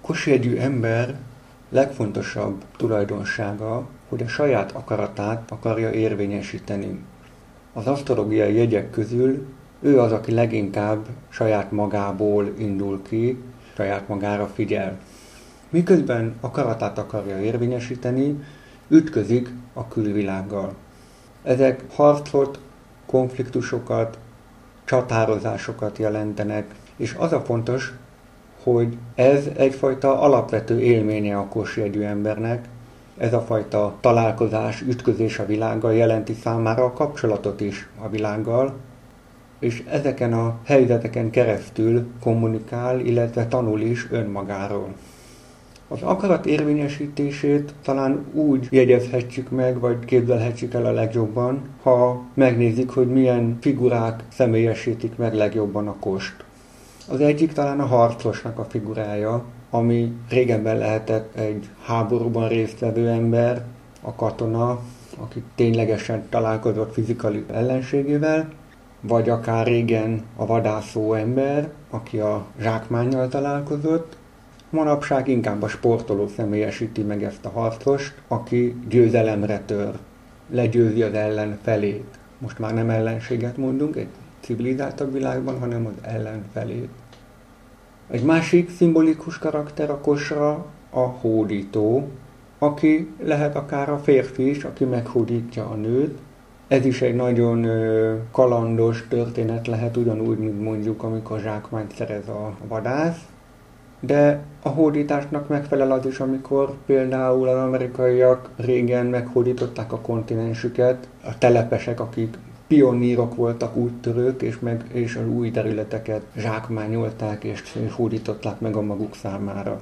Kosjegyű ember legfontosabb tulajdonsága, hogy a saját akaratát akarja érvényesíteni. Az asztrológiai jegyek közül ő az, aki leginkább saját magából indul ki, saját magára figyel. Miközben akaratát akarja érvényesíteni, ütközik a külvilággal. Ezek harcot, konfliktusokat, csatározásokat jelentenek, és az a fontos, hogy ez egyfajta alapvető élménye a kosjegyű embernek, ez a fajta találkozás, ütközés a világgal jelenti számára a kapcsolatot is a világgal, és ezeken a helyzeteken keresztül kommunikál, illetve tanul is önmagáról. Az akarat érvényesítését talán úgy jegyezhetjük meg, vagy képzelhetjük el a legjobban, ha megnézzük, hogy milyen figurák személyesítik meg legjobban a kost. Az egyik talán a harcosnak a figurája, ami régebben lehetett egy háborúban résztvevő ember, a katona, aki ténylegesen találkozott fizikai ellenségével, vagy akár régen a vadászó ember, aki a zsákmánnyal találkozott. Manapság inkább a sportoló személyesíti meg ezt a harcost, aki győzelemre tör, legyőzi az ellenfelét. Most már nem ellenséget mondunk egy civilizáltabb világban, hanem az ellenfelét. Egy másik szimbolikus karakter a kosra a hódító, aki lehet akár a férfi is, aki meghódítja a nőt. Ez is egy nagyon kalandos történet lehet, ugyanúgy, mint mondjuk, amikor zsákmányt szerez a vadász. De a hódításnak megfelel az is, amikor például az amerikaiak régen meghódították a kontinensüket, a telepesek, akik pionírok voltak, úttörők, és az új területeket zsákmányolták és hódították meg a maguk számára.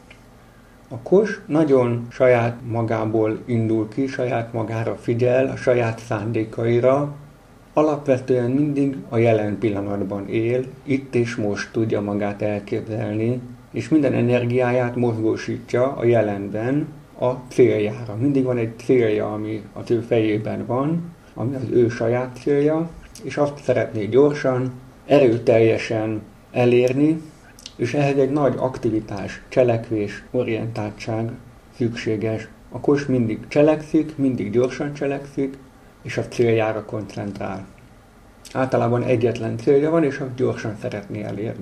A kos nagyon saját magából indul ki, saját magára figyel, a saját szándékaira, alapvetően mindig a jelen pillanatban él, itt és most tudja magát elképzelni, és minden energiáját mozgósítja a jelenben a céljára. Mindig van egy célja, ami az ő fejében van, ami az ő saját célja, és azt szeretné gyorsan, erőteljesen elérni, és ehhez egy nagy aktivitás, cselekvés, orientáltság szükséges. A kos mindig cselekszik, mindig gyorsan cselekszik, és a céljára koncentrál. Általában egyetlen célja van, és azt gyorsan szeretné elérni.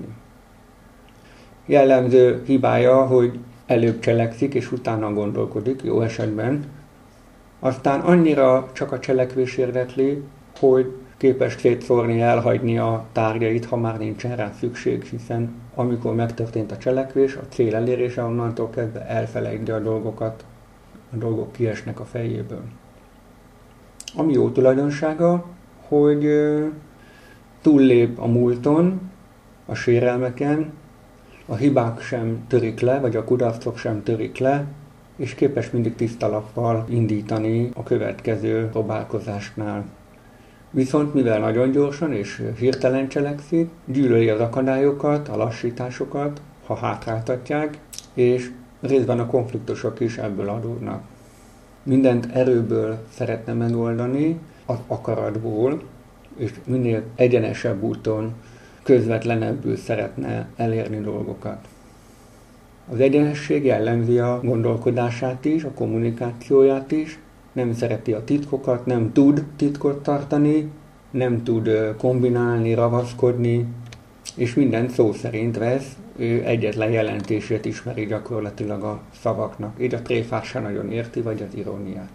Jellemző hibája, hogy előbb cselekszik, és utána gondolkodik, jó esetben. Aztán annyira csak a cselekvés érdekli, hogy képes szétszórni, elhagyni a tárgyait, ha már nincsen rá szükség, hiszen amikor megtörtént a cselekvés, a cél elérése, onnantól kezdve elfelejti a dolgokat, a dolgok kiesnek a fejéből. Ami jó tulajdonsága, hogy túllép a múlton, a sérelmeken, a hibák sem törik le, vagy a kudarcok sem törik le, és képes mindig tiszta lappal indítani a következő próbálkozásnál. Viszont mivel nagyon gyorsan és hirtelen cselekszik, gyűlöli az akadályokat, a lassításokat, ha hátráltatják, és részben a konfliktusok is ebből adódnak. Mindent erőből szeretne megoldani, az akaratból, és minél egyenesebb úton, közvetlenebbül szeretne elérni dolgokat. Az egyenesség jellemzi a gondolkodását is, a kommunikációját is, nem szereti a titkokat, nem tud titkot tartani, nem tud kombinálni, ravaszkodni, és mindent szó szerint vesz, ő egyetlen jelentését ismeri gyakorlatilag a szavaknak. Így a tréfát se nagyon érti, vagy az iróniát.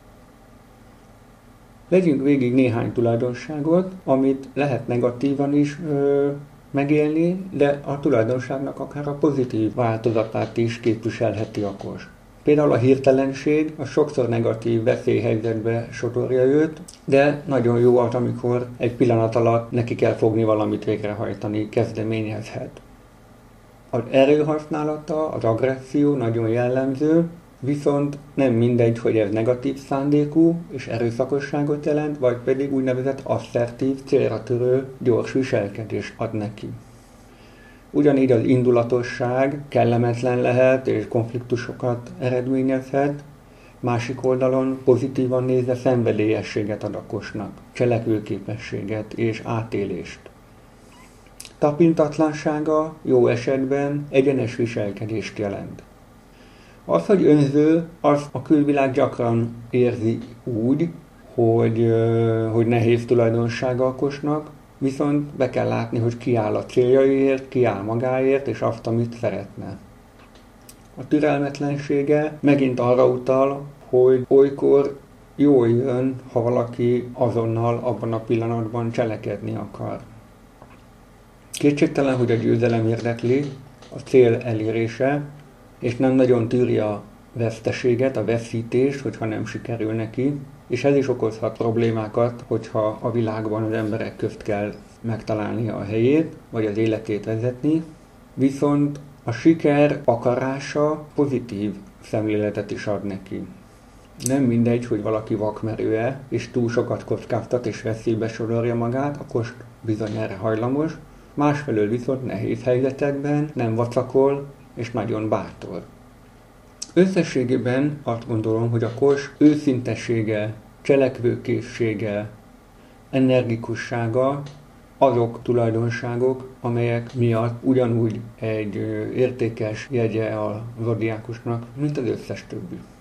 Vegyünk végig néhány tulajdonságot, amit lehet negatívan is megélni, de a tulajdonságnak akár a pozitív változatát is képviselheti a kos. Például a hirtelenség a sokszor negatív veszélyhelyzetbe sodorja őt, de nagyon jó az, amikor egy pillanat alatt neki kell fogni valamit végrehajtani, kezdeményezhet. Az erőhasználata, az agresszió nagyon jellemző, viszont nem mindegy, hogy ez negatív szándékú és erőszakosságot jelent, vagy pedig úgynevezett asszertív, célra törő, gyors viselkedést ad neki. Ugyanígy az indulatosság kellemetlen lehet és konfliktusokat eredményezhet, másik oldalon pozitívan nézve szenvedélyességet ad a kosnak, cselekvőképességet és átélést. Tapintatlansága jó esetben egyenes viselkedést jelent. Az, hogy önző, az a külvilág gyakran érzi úgy, hogy nehéz tulajdonsága a kosnak, viszont be kell látni, hogy ki áll a céljaiért, ki áll magáért, és azt, amit szeretne. A türelmetlensége megint arra utal, hogy olykor jól jön, ha valaki azonnal abban a pillanatban cselekedni akar. Kétségtelen, hogy a győzelem érdekli, a cél elérése, és nem nagyon tűri a veszteséget, a veszítést, hogyha nem sikerül neki, és ez is okozhat problémákat, hogyha a világban az emberek közt kell megtalálnia a helyét, vagy az életét vezetni, viszont a siker akarása pozitív szemléletet is ad neki. Nem mindegy, hogy valaki vakmerő-e, és túl sokat kockáztat és veszélybe sodorja magát, akkor bizony erre hajlamos, másfelől viszont nehéz helyzetekben nem vacakol, és nagyon bátor. Összességében azt gondolom, hogy a kos őszintessége, cselekvőkészsége, energikussága azok tulajdonságok, amelyek miatt ugyanúgy egy értékes jegye a zodiákusnak, mint az összes többi.